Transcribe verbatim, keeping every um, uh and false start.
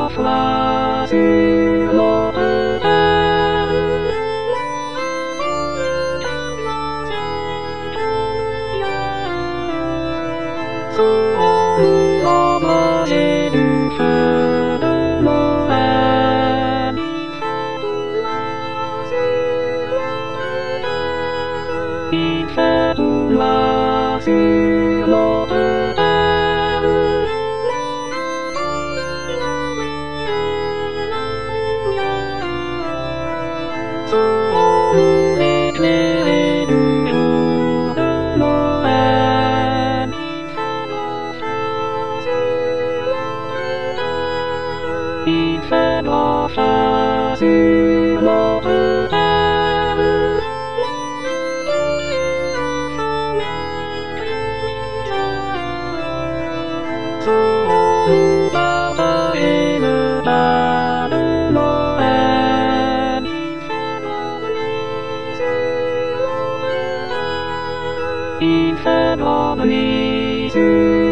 fleurs sur l'autel. Sous l'ombre et du feu de Noël, il fait tout noir sur l'autel. Sous l'éclairé du jour de Noël, il fait grand fleurs sur l'autel. Sous l'arbre et le bas de Noël, il fait grand bruit sur